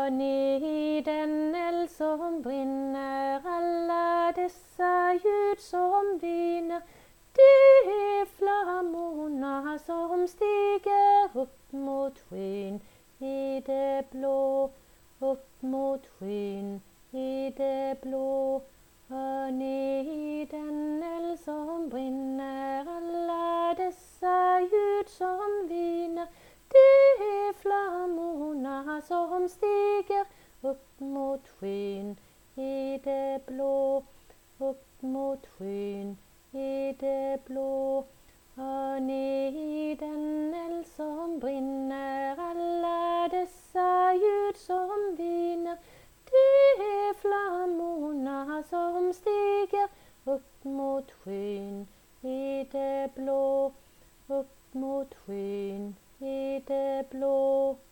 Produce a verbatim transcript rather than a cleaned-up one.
Och i den eld som brinner, alla dessa ljud som viner, det är flammorna som stiger upp mot skyn i det blå, upp mot skyn i det blå. Hör ni i den eld som brinner, alla dessa ljud som viner, det är flammorna som stiger upp mot skyn i det blå, upp mot skyn i det blå. Hör ni i den eld som brinner, alla dessa ljud som viner, det är flammorna som stiger upp mot skyn i det blå.